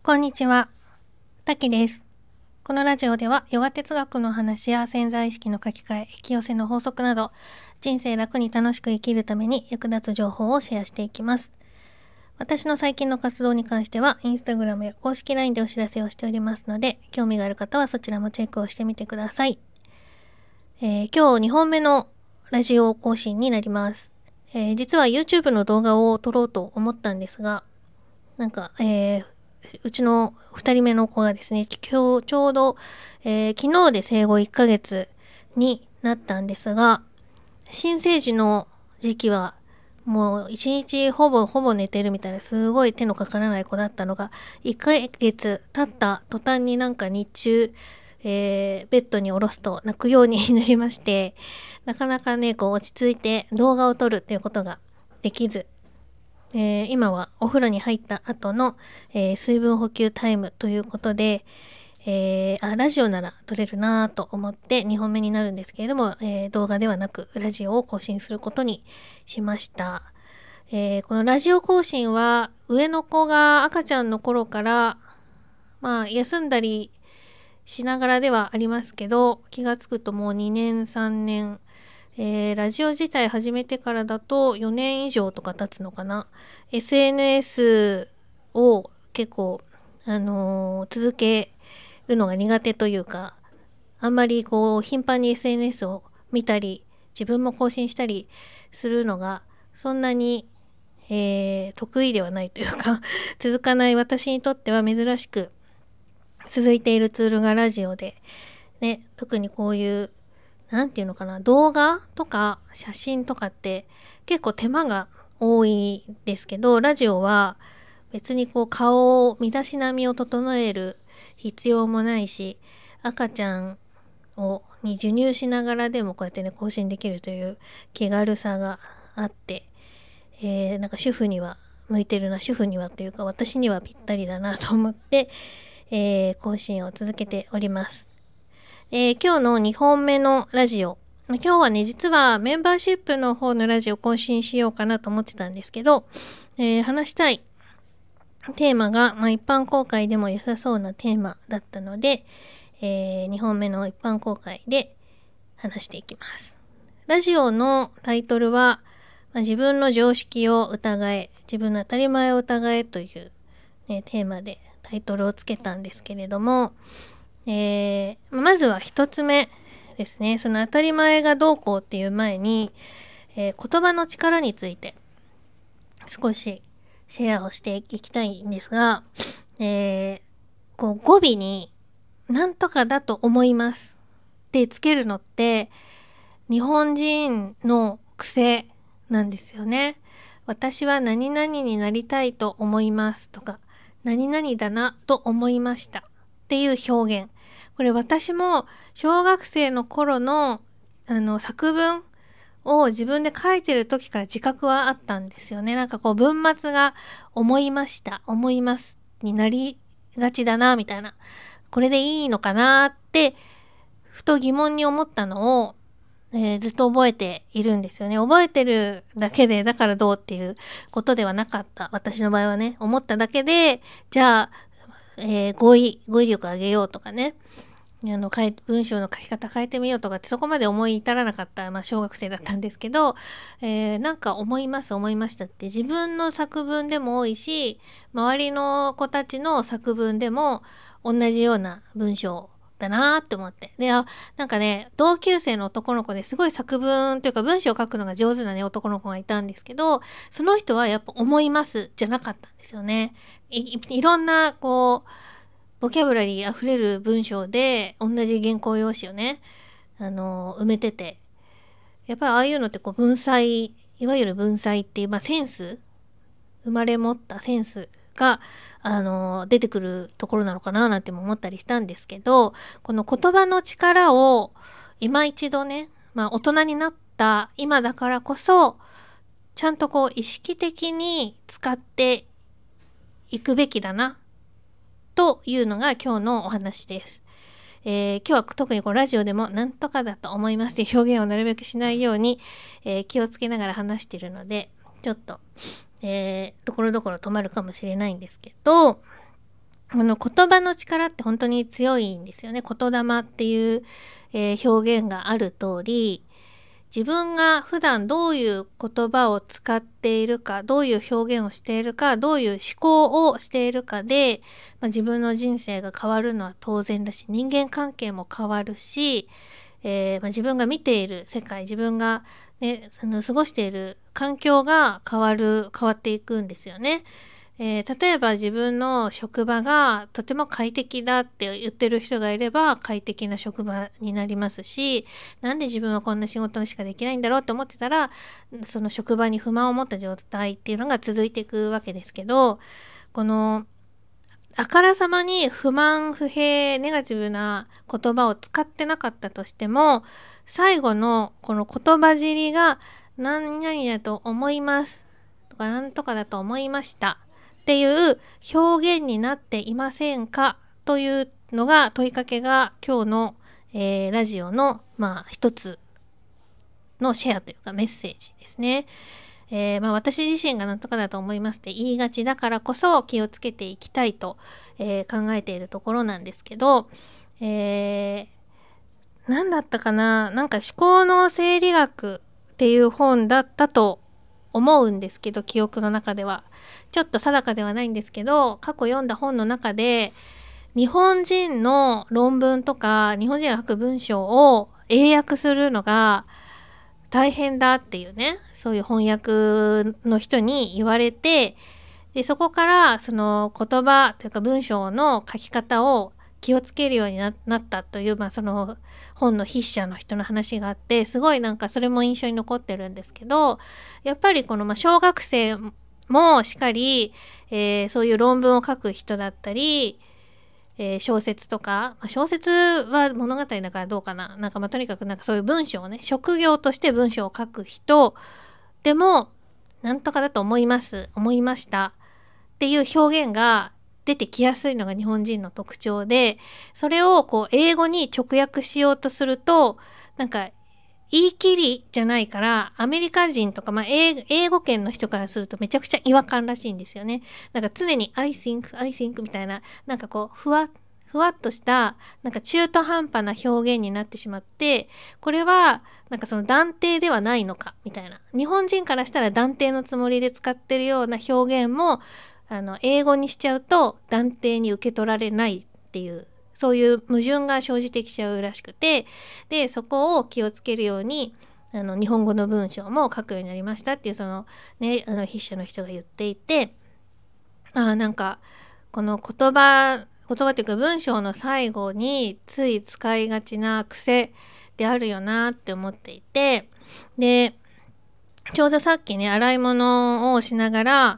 こんにちは、たきです。このラジオではヨガ哲学の話や潜在意識の書き換え、引き寄せの法則など、人生楽に楽しく生きるために役立つ情報をシェアしていきます。私の最近の活動に関しては、インスタグラムや公式 LINE でお知らせをしておりますので、興味がある方はそちらもチェックをしてみてください。今日2本目のラジオ更新になります。実は YouTube の動画を撮ろうと思ったんですが、うちの2人目の子がですね、今日ちょうど、昨日で生後1ヶ月になったんですが、新生児の時期はもう1日ほぼ寝てるみたいな、すごい手のかからない子だったのが、1ヶ月経った途端に日中、ベッドに下ろすと泣くようになりまして、なかなかね、落ち着いて動画を撮るっていうことができず、今はお風呂に入った後の、水分補給タイムということで、ラジオなら撮れるなと思って2本目になるんですけれども、動画ではなくラジオを更新することにしました。このラジオ更新は上の子が赤ちゃんの頃から休んだりしながらではありますけど、気がつくともう2年3年ラジオ自体始めてからだと4年以上とか経つのかな。SNS を結構、続けるのが苦手というか、あんまり頻繁に SNS を見たり、自分も更新したりするのがそんなに、得意ではないというか続かない私にとっては珍しく続いているツールがラジオで、ね、特にこういうなんていうのかな、動画とか写真とかって結構手間が多いですけど、ラジオは別に顔を身だしなみを整える必要もないし、赤ちゃんに授乳しながらでもこうやってね更新できるという気軽さがあって、主婦には向いてるな、主婦にはというか私にはぴったりだなと思って、更新を続けております。今日の2本目のラジオ。今日はね、実はメンバーシップの方のラジオ更新しようかなと思ってたんですけど、話したいテーマが、一般公開でも良さそうなテーマだったので、2本目の一般公開で話していきます。ラジオのタイトルは、自分の常識を疑え、自分の当たり前を疑えという、テーマでタイトルをつけたんですけれども、まずは一つ目ですね。その当たり前がどうこうっていう前に、言葉の力について少しシェアをしていきたいんですが、語尾になんとかだと思いますってつけるのって日本人の癖なんですよね。私は何々になりたいと思いますとか、何々だなと思いましたっていう表現。これ私も小学生の頃の作文を自分で書いてる時から自覚はあったんですよね。文末が思いました、思いますになりがちだなみたいな。これでいいのかなってふと疑問に思ったのを、ずっと覚えているんですよね。覚えてるだけでだからどうっていうことではなかった。私の場合はね、思っただけで、じゃあ、語彙力上げようとかね、文章の書き方変えてみようとかってそこまで思い至らなかった、小学生だったんですけど、思いましたって自分の作文でも多いし、周りの子たちの作文でも同じような文章だなって思って。で、同級生の男の子ですごい作文というか文章を書くのが上手なね、男の子がいたんですけど、その人はやっぱ思いますじゃなかったんですよね。いろんな、ボキャブラリー溢れる文章で同じ原稿用紙をね、埋めてて。やっぱりああいうのって文才、いわゆる文才っていう、センス、生まれ持ったセンスが、出てくるところなのかななんても思ったりしたんですけど、この言葉の力を今一度ね、大人になった今だからこそ、ちゃんと意識的に使っていくべきだなというのが今日のお話です。今日は特にラジオでもなんとかだと思いますという表現をなるべくしないように、気をつけながら話しているので、ちょっと、ところどころ止まるかもしれないんですけど、 言葉の力って本当に強いんですよね。言霊っていう、表現がある通り、自分が普段どういう言葉を使っているか、どういう表現をしているか、どういう思考をしているかで、自分の人生が変わるのは当然だし、人間関係も変わるし、自分が見ている世界、自分が、ね、過ごしている環境が変わっていくんですよね。例えば自分の職場がとても快適だって言ってる人がいれば快適な職場になりますし、なんで自分はこんな仕事しかできないんだろうと思ってたら、その職場に不満を持った状態っていうのが続いていくわけですけど、このあからさまに不満不平ネガティブな言葉を使ってなかったとしても、最後のこの言葉尻が何々だと思いますとか何とかだと思いましたっていう表現になっていませんかというのが問いかけが今日の、ラジオの一つのシェアというかメッセージですね。私自身が何とかだと思いますって言いがちだからこそ気をつけていきたいと、考えているところなんですけど、何だったかな、なんか思考の整理学っていう本だったと思うんですけど、記憶の中ではちょっと定かではないんですけど、過去読んだ本の中で日本人の論文とか日本人が書く文章を英訳するのが大変だっていうね、そういう翻訳の人に言われて、でそこからその言葉というか文章の書き方を気をつけるように なったという、その本の筆者の人の話があって、すごいなんかそれも印象に残ってるんですけど、やっぱりこの小学生もしっかり、そういう論文を書く人だったり、小説とか、小説は物語だからどうかな、なんかとにかくなんかそういう文章をね、職業として文章を書く人でもなんとかだと思いましたっていう表現が出てきやすいのが日本人の特徴で、それをこう英語に直訳しようとすると、なんか言い切りじゃないから、アメリカ人とか、英語圏の人からするとめちゃくちゃ違和感らしいんですよね。なんか常に I think みたいな、なんかこうふわっとしたなんか中途半端な表現になってしまって、これはなんかその断定ではないのかみたいな、日本人からしたら断定のつもりで使ってるような表現も英語にしちゃうと断定に受け取られないっていう、そういう矛盾が生じてきちゃうらしくて、でそこを気をつけるように日本語の文章も書くようになりましたっていうそのね筆者の人が言っていて、なんかこの言葉というか文章の最後につい使いがちな癖であるよなって思っていて、でちょうどさっきね洗い物をしながら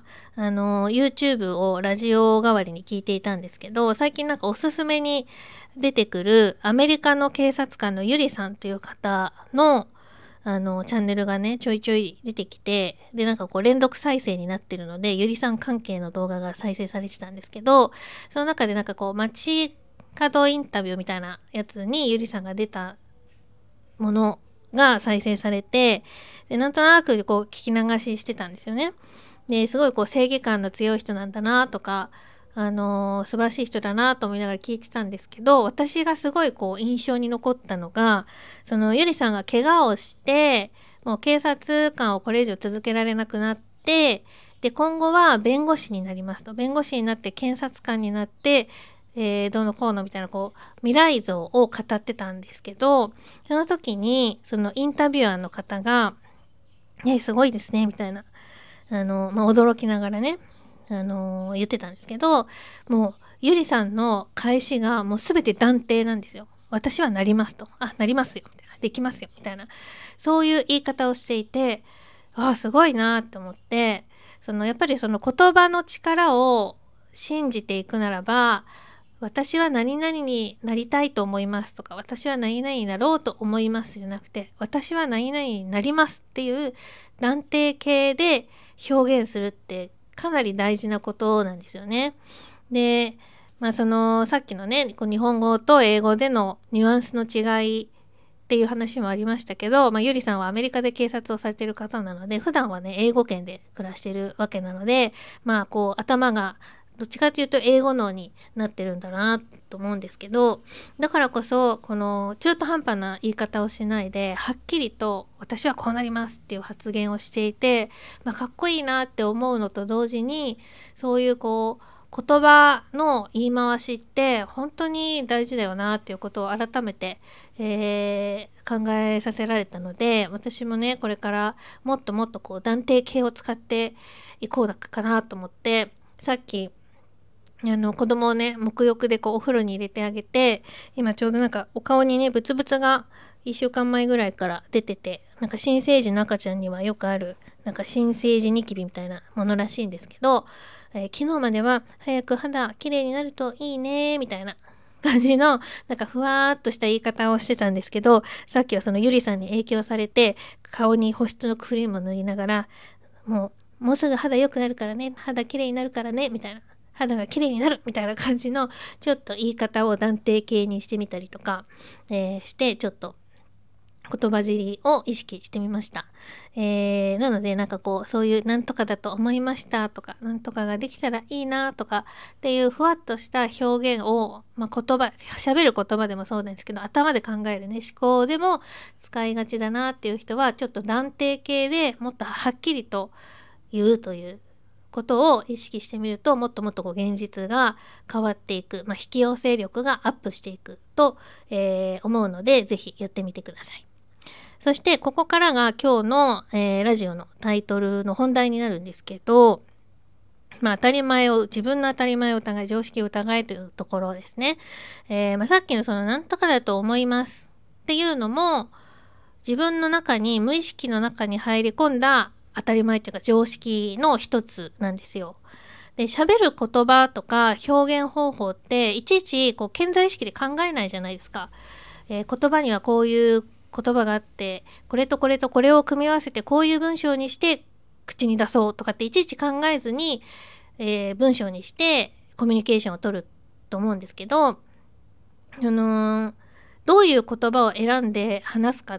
YouTube をラジオ代わりに聞いていたんですけど、最近なんかおすすめに出てくるアメリカの警察官のゆりさんという方のチャンネルがねちょいちょい出てきて、でなんかこう連続再生になってるのでゆりさん関係の動画が再生されてたんですけど、その中でなんかこう街角インタビューみたいなやつにゆりさんが出たものが再生されて、でなんとなくこう聞き流ししてたんですよね。ですごいこう正義感の強い人なんだなとか、素晴らしい人だなと思いながら聞いてたんですけど、私がすごいこう印象に残ったのが、そのゆりさんが怪我をしてもう警察官をこれ以上続けられなくなって、で今後は弁護士になりますと、弁護士になって検察官になってどうのこうのみたいなこう未来像を語ってたんですけど、その時にそのインタビュアーの方がすごいですねみたいな驚きながらね言ってたんですけど、もうゆりさんの返しがもう全て断定なんですよ。私はなりますと、なりますよみたいな、できますよみたいな、そういう言い方をしていて、すごいなって思って、やっぱりその言葉の力を信じていくならば、私は何々になりたいと思いますとか、私は何々になろうと思いますじゃなくて、私は何々になりますっていう断定形で表現するってかなり大事なことなんですよね。で、さっきのね、日本語と英語でのニュアンスの違いっていう話もありましたけど、ゆりさんはアメリカで警察をされている方なので、普段はね、英語圏で暮らしているわけなので、こう頭がどっちかというと英語脳になってるんだなと思うんですけど、だからこそこの中途半端な言い方をしないではっきりと私はこうなりますっていう発言をしていて、かっこいいなって思うのと同時に、そういう言葉の言い回しって本当に大事だよなっていうことを改めて、考えさせられたので、私もねこれからもっともっと断定形を使っていこうかなと思って、さっき子供をね沐浴でお風呂に入れてあげて、今ちょうどお顔にねブツブツが1週間前ぐらいから出てて、新生児の赤ちゃんにはよくある新生児ニキビみたいなものらしいんですけど、昨日までは早く肌きれいになるといいねみたいな感じのふわーっとした言い方をしてたんですけど、さっきはそのゆりさんに影響されて顔に保湿のクリームを塗りながら、もうすぐ肌良くなるからね、肌きれいになるからねみたいな、肌が綺麗になるみたいな感じのちょっと言い方を断定形にしてみたりとか、してちょっと言葉尻を意識してみました。なのでそういうなんとかだと思いましたとか、なんとかができたらいいなとかっていうふわっとした表現を、喋る言葉でもそうなんですけど、頭で考えるね思考でも使いがちだなっていう人は、ちょっと断定形でもっとはっきりと言うということを意識してみると、もっともっと現実が変わっていく、引き寄せ力がアップしていくと、思うので、ぜひやってみてください。そしてここからが今日の、ラジオのタイトルの本題になるんですけど、自分の当たり前を疑い、常識を疑いというところですね。さっきのそのなんとかだと思いますっていうのも、自分の中に無意識の中に入り込んだ当たり前というか常識の一つなんですよ。で、喋る言葉とか表現方法っていちいち潜在意識で考えないじゃないですか。言葉にはこういう言葉があって、これとこれとこれを組み合わせてこういう文章にして口に出そうとかっていちいち考えずに、文章にしてコミュニケーションを取ると思うんですけど、どういう言葉を選んで話すかって、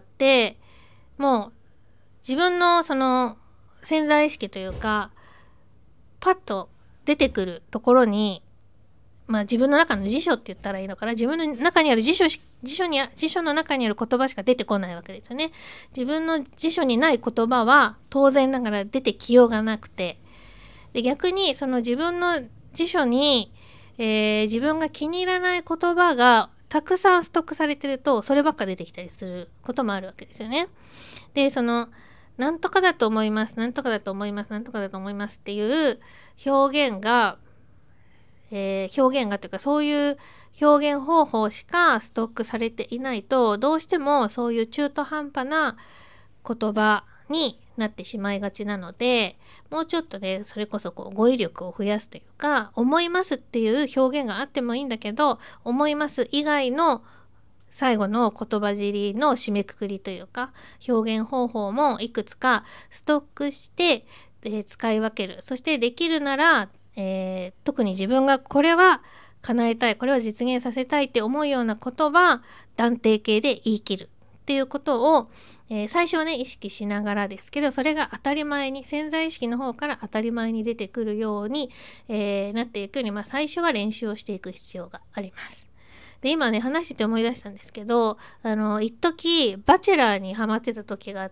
もう自分のその潜在意識というか、パッと出てくるところに、自分の中の辞書って言ったらいいのかな、自分の中にある辞書の中にある言葉しか出てこないわけですよね。自分の辞書にない言葉は当然ながら出てきようがなくて、で逆にその自分の辞書に、自分が気に入らない言葉がたくさんストックされてると、そればっか出てきたりすることもあるわけですよね。で、そのなんとかだと思います、なんとかだと思います、なんとかだと思いますっていう表現がというか、そういう表現方法しかストックされていないと、どうしてもそういう中途半端な言葉になってしまいがちなので、もうちょっとね、それこそ語彙力を増やすというか、思いますっていう表現があってもいいんだけど、思います以外の最後の言葉尻の締めくくりというか、表現方法もいくつかストックして、使い分ける。そしてできるなら、特に自分がこれは叶えたい、これは実現させたいって思うようなことは断定形で言い切るっていうことを、最初はね意識しながらですけど、それが当たり前に、潜在意識の方から当たり前に出てくるように、なっていくように、最初は練習をしていく必要があります。で、今ね話してて思い出したんですけど、一時バチェラーにハマってた時があって、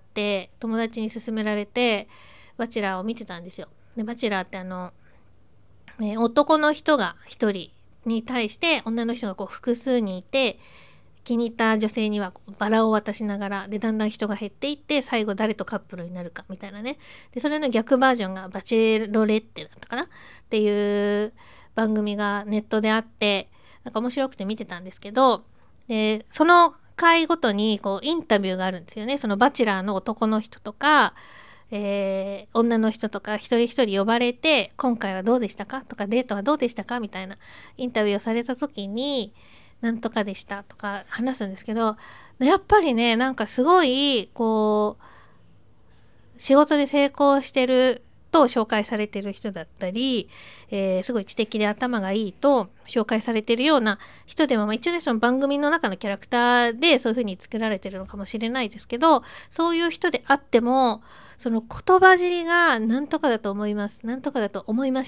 友達に勧められてバチェラーを見てたんですよ。で、バチェラーって男の人が一人に対して女の人が複数にいて、気に入った女性にはバラを渡しながら、でだんだん人が減っていって、最後誰とカップルになるかみたいなね。でそれの逆バージョンがバチェロレッテだったかなっていう番組がネットであって、面白くて見てたんですけど、でその回ごとにインタビューがあるんですよね。そのバチェラーの男の人とか、女の人とか一人一人呼ばれて、今回はどうでしたかとか、デートはどうでしたかみたいなインタビューをされた時に、なんとかでしたとか話すんですけど、やっぱりねすごい仕事で成功してると紹介されてる人だったり、すごい知的で頭がいいと紹介されてるような人でも、一応ねその番組の中のキャラクターでそういう風に作られてるのかもしれないですけど、そういう人であってもその言葉尻がなんとかだと思います、なんとかだと思いましたっ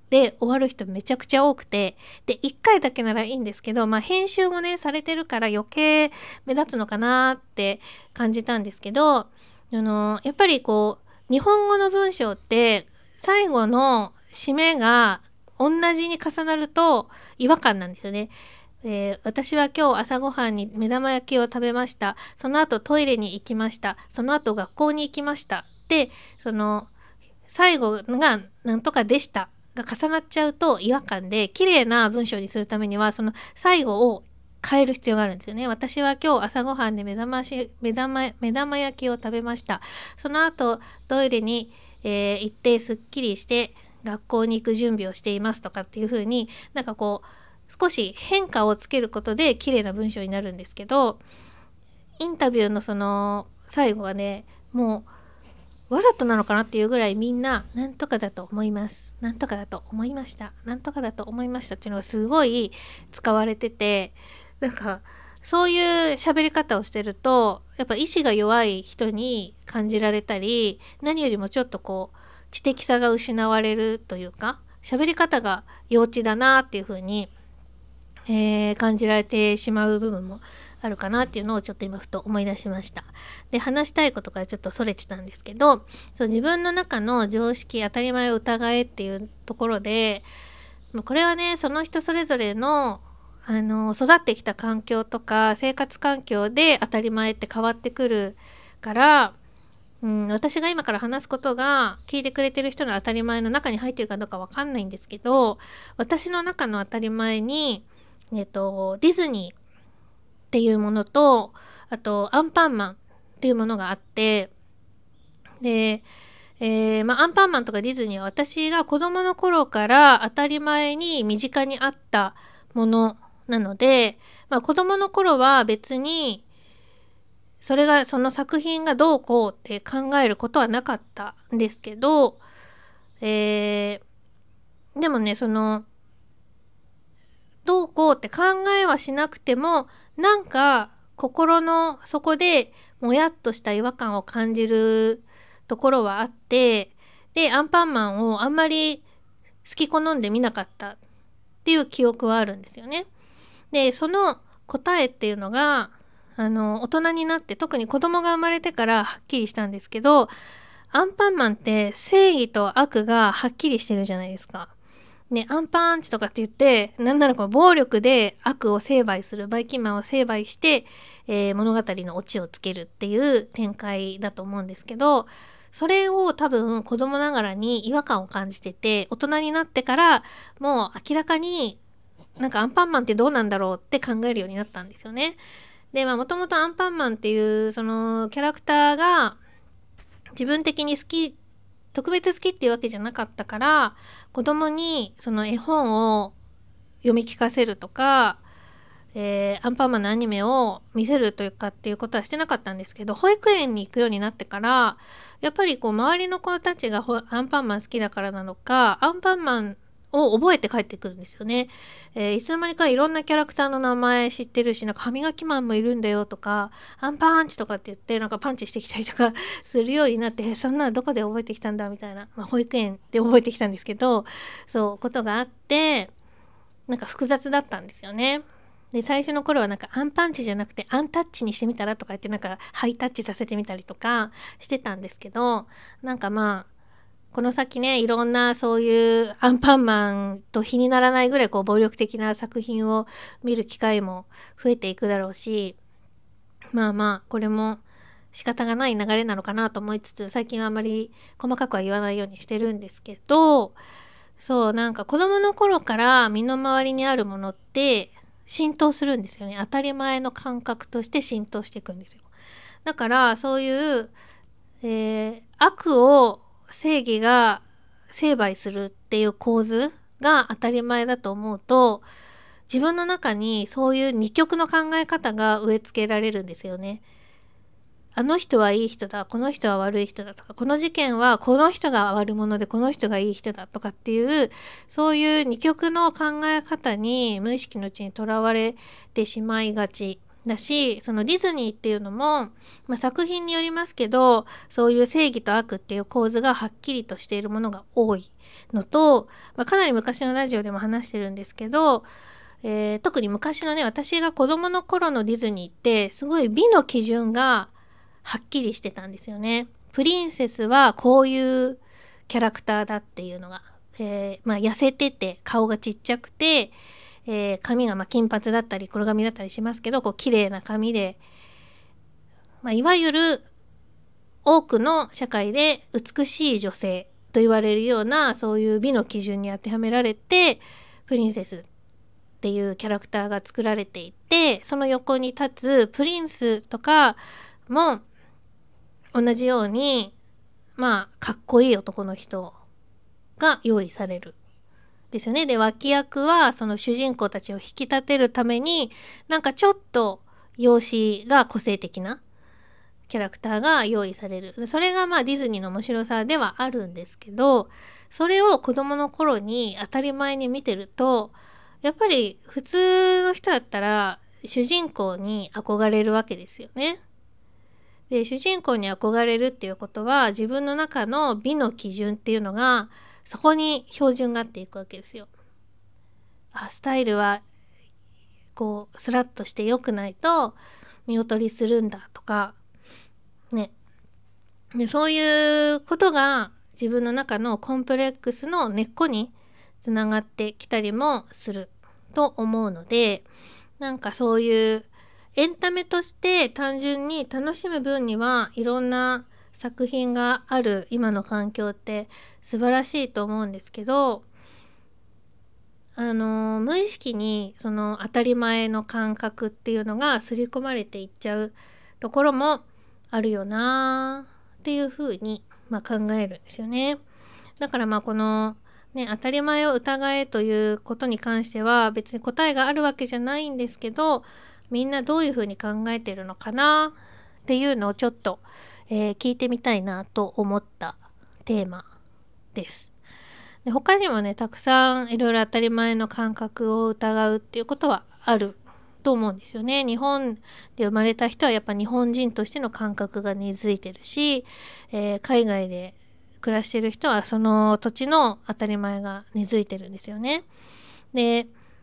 で終わる人めちゃくちゃ多くて、で1回だけならいいんですけど、編集もねされてるから余計目立つのかなって感じたんですけど、やっぱりこう日本語の文章って最後の締めが同じに重なると違和感なんですよね。私は今日朝ごはんに目玉焼きを食べました。その後トイレに行きました。その後学校に行きました。で、その最後がなんとかでしたが重なっちゃうと違和感で、綺麗な文章にするためにはその最後を変える必要があるんですよね。私は今日朝ごはんで目玉焼きを食べました。その後トイレに、行ってすっきりして学校に行く準備をしていますとかっていう風に、なんかこう少し変化をつけることで綺麗な文章になるんですけど、インタビューのその最後はね、もうわざとなのかなっていうぐらいみんななんとかだと思います、なんとかだと思いました、なんとかだと思いましたっていうのがすごい使われてて、なんかそういう喋り方をしてるとやっぱ意志が弱い人に感じられたり、何よりもちょっとこう知的さが失われるというか、喋り方が幼稚だなっていう風に感じられてしまう部分もあるかなっていうのをちょっと今ふと思い出しました。で、話したいことからちょっとそれてたんですけど、そう自分の中の常識、当たり前を疑えっていうところで、これはね、その人それぞれの育ってきた環境とか生活環境で当たり前って変わってくるから、私が今から話すことが聞いてくれてる人の当たり前の中に入ってるかどうかわかんないんですけど、私の中の当たり前にディズニーっていうものと、あとアンパンマンっていうものがあって、で、アンパンマンとかディズニーは私が子供の頃から当たり前に身近にあったものなので、子供の頃は別にその作品がどうこうって考えることはなかったんですけど、でもね、そのどうこうって考えはしなくても、なんか心の底でもやっとした違和感を感じるところはあって、でアンパンマンをあんまり好き好んで見なかったっていう記憶はあるんですよね。でその答えっていうのが大人になって、特に子供が生まれてからはっきりしたんですけど、アンパンマンって正義と悪がはっきりしてるじゃないですか。ね、アンパンチとかって言って、なんならこの暴力で悪を成敗する、バイキンマンを成敗して、物語のオチをつけるっていう展開だと思うんですけど、それを多分子供ながらに違和感を感じてて、大人になってからもう明らかになんかアンパンマンってどうなんだろうって考えるようになったんですよね。で、もともとアンパンマンっていうそのキャラクターが自分的に特別好きっていうわけじゃなかったから、子供にその絵本を読み聞かせるとか、アンパンマンのアニメを見せるというかっていうことはしてなかったんですけど、保育園に行くようになってからやっぱりこう周りの子たちがアンパンマン好きだからなのか、アンパンマンを覚えて帰ってくるんですよね。いつの間にかいろんなキャラクターの名前知ってるし、なんか歯磨きマンもいるんだよとか、アンパンチとかって言ってなんかパンチしてきたりとかするようになって、そんなのどこで覚えてきたんだみたいな、保育園で覚えてきたんですけど、そうことがあって、なんか複雑だったんですよね。で最初の頃はなんかアンパンチじゃなくてアンタッチにしてみたらとか言って、なんかハイタッチさせてみたりとかしてたんですけど、なんかこの先ね、いろんなそういうアンパンマンと比にならないぐらいこう暴力的な作品を見る機会も増えていくだろうし、これも仕方がない流れなのかなと思いつつ、最近はあまり細かくは言わないようにしてるんですけど、そうなんか子供の頃から身の回りにあるものって浸透するんですよね。当たり前の感覚として浸透していくんですよ。だからそういう、悪を正義が成敗するっていう構図が当たり前だと思うと、自分の中にそういう二極の考え方が植え付けられるんですよね。あの人はいい人だ、この人は悪い人だとか、この事件はこの人が悪者でこの人がいい人だとかっていう、そういう二極の考え方に無意識のうちにとらわれてしまいがちだし、そのディズニーっていうのも、作品によりますけど、そういう正義と悪っていう構図がはっきりとしているものが多いのと、かなり昔のラジオでも話してるんですけど、特に昔のね、私が子供の頃のディズニーってすごい美の基準がはっきりしてたんですよね。プリンセスはこういうキャラクターだっていうのが、痩せてて顔がちっちゃくて、髪が金髪だったり黒髪だったりしますけど、こう綺麗な髪で、いわゆる多くの社会で美しい女性と言われるような、そういう美の基準に当てはめられてプリンセスっていうキャラクターが作られていて、その横に立つプリンスとかも同じようにかっこいい男の人が用意されるですよね。で、脇役はその主人公たちを引き立てるためにちょっと容姿が個性的なキャラクターが用意される。それがディズニーの面白さではあるんですけど、それを子供の頃に当たり前に見てると、やっぱり普通の人だったら主人公に憧れるわけですよね。で、主人公に憧れるっていうことは、自分の中の美の基準っていうのがそこに標準があっていくわけですよ。スタイルはこうスラッとして良くないと見劣りするんだとかね。で、そういうことが自分の中のコンプレックスの根っこにつながってきたりもすると思うので、そういうエンタメとして単純に楽しむ分にはいろんな作品がある今の環境って素晴らしいと思うんですけど、無意識にその当たり前の感覚っていうのが刷り込まれていっちゃうところもあるよなっていうふうに、考えるんですよね。だからこの当たり前を疑えということに関しては別に答えがあるわけじゃないんですけど、みんなどういうふうに考えてるのかなっていうのをちょっと、聞いてみたいなと思ったテーマです。で、他にもね、たくさんいろいろ当たり前の感覚を疑うっていうことはあると思うんですよね。日本で生まれた人はやっぱ日本人としての感覚が根付いてるし、海外で暮らしてる人はその土地の当たり前が根付いてるんですよね。で、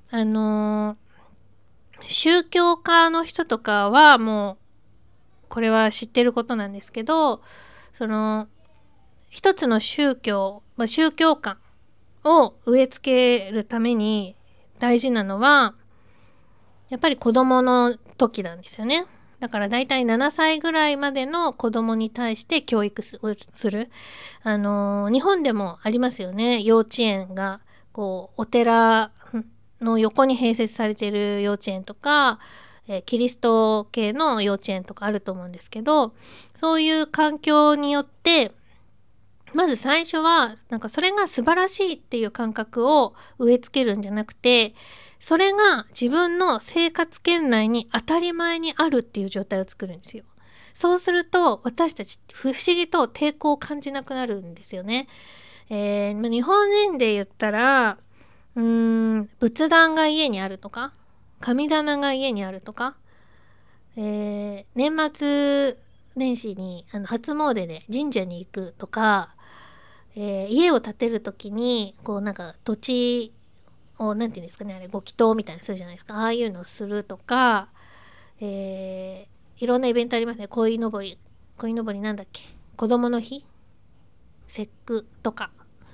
宗教家の人とかはもうこれは知ってることなんですけど、その一つの宗教、宗教観を植え付けるために大事なのはやっぱり子供の時なんですよね。だからだいたい7歳ぐらいまでの子供に対して教育をする。日本でもありますよね。幼稚園がこうお寺の横に併設されている幼稚園とか、キリスト系の幼稚園とかあると思うんですけど、そういう環境によってまず最初はそれが素晴らしいっていう感覚を植え付けるんじゃなくて、それが自分の生活圏内に当たり前にあるっていう状態を作るんですよ。そうすると私たち不思議と抵抗を感じなくなるんですよね。日本人で言ったら仏壇が家にあるとか、神棚が家にあるとか、年末年始に初詣で神社に行くとか、家を建てる時にこう土地をなんていうんですかね、あれご祈祷みたいなするじゃないですか。ああいうのをするとか、いろんなイベントありますね。鯉のぼりなんだっけ、子供の日、節句とか、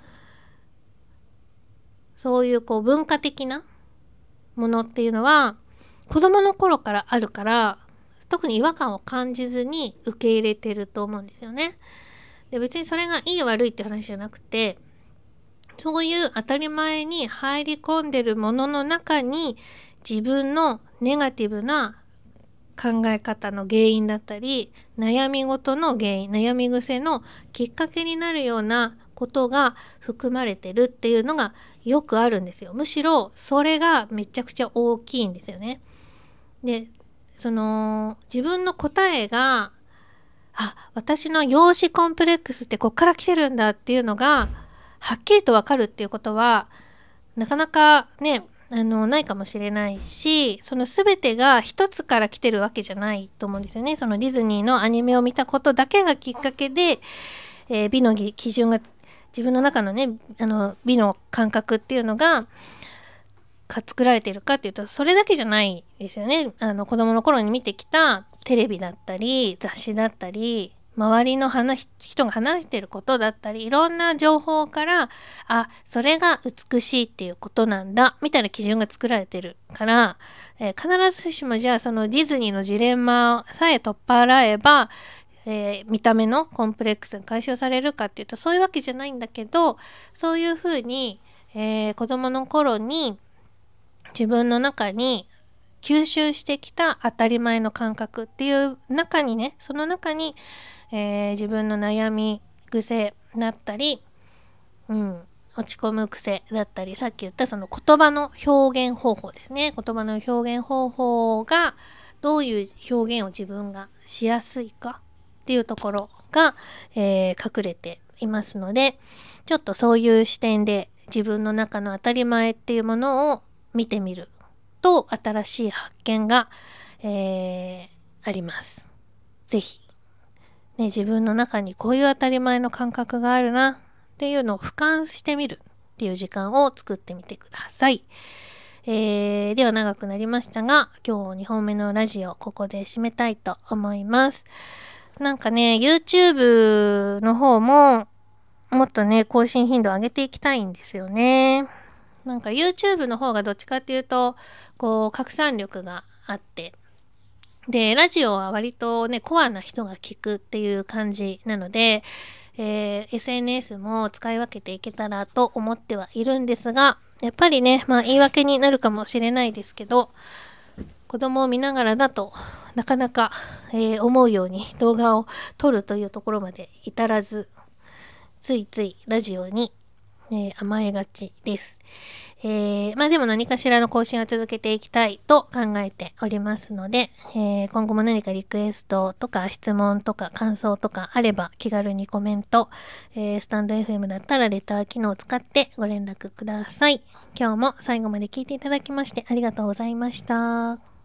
そういう文化的なものっていうのは子供の頃からあるから、特に違和感を感じずに受け入れてると思うんですよね。で、別にそれがいい悪いって話じゃなくて、そういう当たり前に入り込んでるものの中に自分のネガティブな考え方の原因だったり、悩み事の原因、悩み癖のきっかけになるようなことが含まれてるっていうのがよくあるんですよ。むしろそれがめちゃくちゃ大きいんですよね。で、自分の答えが、私の容姿コンプレックスってこっから来てるんだっていうのがはっきりとわかるっていうことはなかなかね、 ないかもしれないし、その全てが一つから来てるわけじゃないと思うんですよね。そのディズニーのアニメを見たことだけがきっかけで、美の基準が自分の中のね、美の感覚っていうのが作られているかっていうと、それだけじゃないですよね。子供の頃に見てきたテレビだったり雑誌だったり、周りの人が話していることだったり、いろんな情報から、それが美しいっていうことなんだみたいな基準が作られてるから、必ずしもじゃあそのディズニーのジレンマさえ取っ払えば、見た目のコンプレックスが解消されるかっていうと、そういうわけじゃないんだけど、そういうふうに、子供の頃に自分の中に吸収してきた当たり前の感覚っていう中にね、その中に、自分の悩み癖だったり、落ち込む癖だったり、さっき言ったその言葉の表現方法ですね。言葉の表現方法がどういう表現を自分がしやすいかっていうところが、隠れていますので、ちょっとそういう視点で自分の中の当たり前っていうものを見てみると新しい発見が、あります。ぜひ、ね、自分の中にこういう当たり前の感覚があるなっていうのを俯瞰してみるっていう時間を作ってみてください。では長くなりましたが、今日2本目のラジオここで締めたいと思います。なんかね、YouTube の方ももっとね、更新頻度上げていきたいんですよね。なんか YouTube の方がどっちかっていうと、こう、拡散力があって、で、ラジオは割とね、コアな人が聞くっていう感じなので、SNS も使い分けていけたらと思ってはいるんですが、やっぱりね、言い訳になるかもしれないですけど、子供を見ながらだとなかなか、思うように動画を撮るというところまで至らず、ついついラジオに、甘えがちです。でも何かしらの更新は続けていきたいと考えておりますので、今後も何かリクエストとか質問とか感想とかあれば気軽にコメント、スタンド FM だったらレター機能を使ってご連絡ください。今日も最後まで聞いていただきましてありがとうございました。